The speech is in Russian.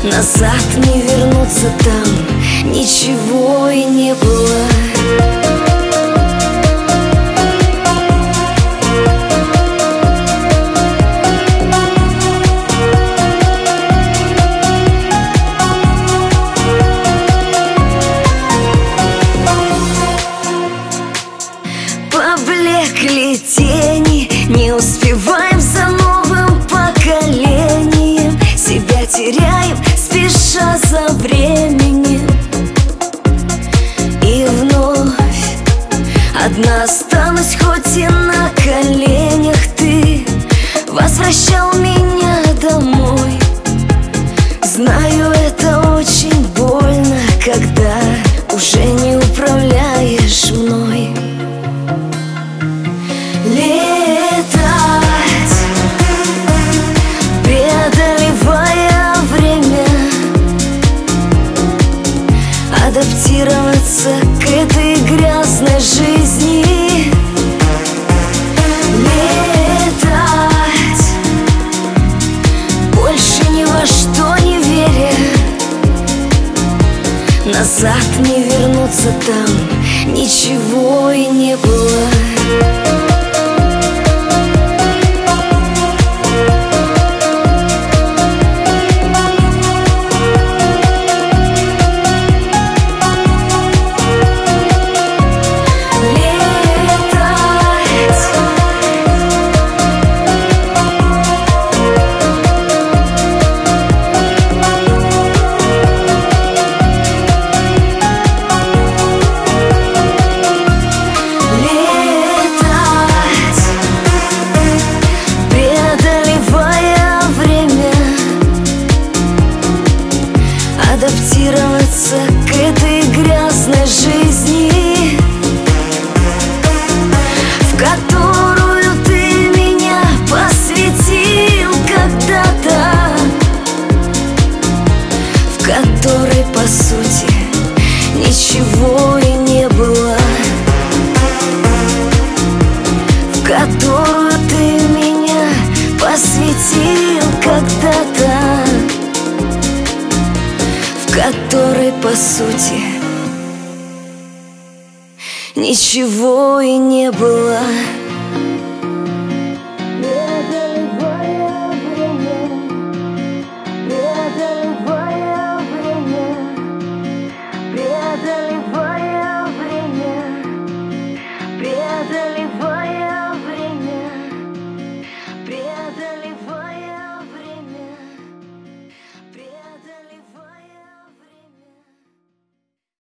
Назад не вернуться, там ничего и не было. Поблекли тени, не успеваем за новым поколением, себя теряем, спеша за временем. И вновь одна останусь, хоть и на коленях. Ты возвращал меня домой. Знаю, это очень больно, когда уже не управляешь мной. Летать, преодолевая время, адаптироваться к этой грязной жизни. Летать, больше ни во что не веря. Назад не вернуться, там ничего и не было. Адаптироваться к этой грязной жизни, в которую ты меня посвятил когда-то, в которой, по сути, ничего и не было, в которую ты меня посвятил когда-то, в которой, по сути, ничего и не было.